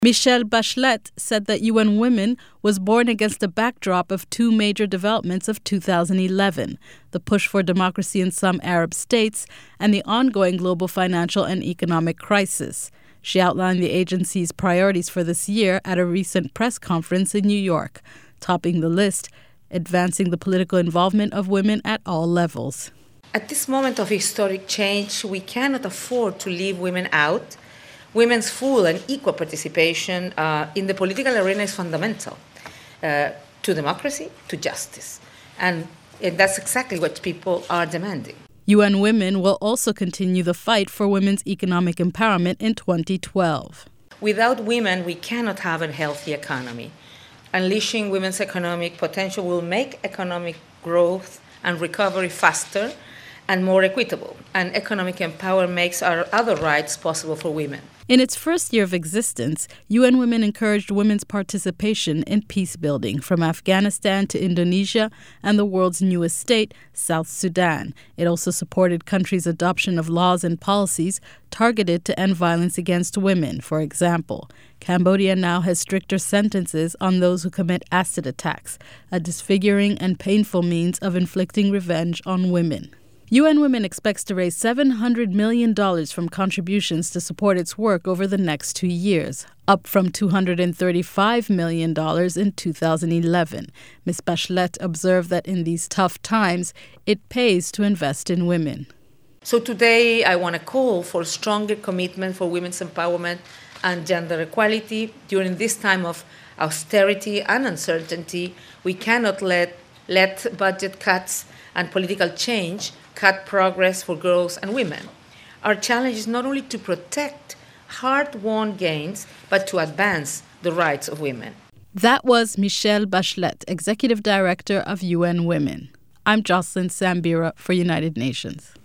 Michelle Bachelet said that UN Women was born against a backdrop of two major developments of 2011, the push for democracy in some Arab states and the ongoing global financial and economic crisis. She outlined the agency's priorities for this year at a recent press conference in New York, topping the list, advancing the political involvement of women at all levels. At this moment of historic change, we cannot afford to leave women out. Women's full and equal participation in the political arena is fundamental to democracy, to justice. And that's exactly what people are demanding. UN Women will also continue the fight for women's economic empowerment in 2012. Without women, we cannot have a healthy economy. Unleashing women's economic potential will make economic growth and recovery faster and more equitable. And economic empowerment makes our other rights possible for women. In its first year of existence, UN Women encouraged women's participation in peace building from Afghanistan to Indonesia and the world's newest state, South Sudan. It also supported countries' adoption of laws and policies targeted to end violence against women. For example, Cambodia now has stricter sentences on those who commit acid attacks, a disfiguring and painful means of inflicting revenge on women. UN Women expects to raise $700 million from contributions to support its work over the next 2 years, up from $235 million in 2011. Ms. Bachelet observed that in these tough times, it pays to invest in women. So today, I want to call for a stronger commitment for women's empowerment and gender equality. During this time of austerity and uncertainty, we cannot let budget cuts and political change cut progress for girls and women. Our challenge is not only to protect hard-won gains, but to advance the rights of women. That was Michelle Bachelet, Executive Director of UN Women. I'm Jocelyn Sambira for United Nations.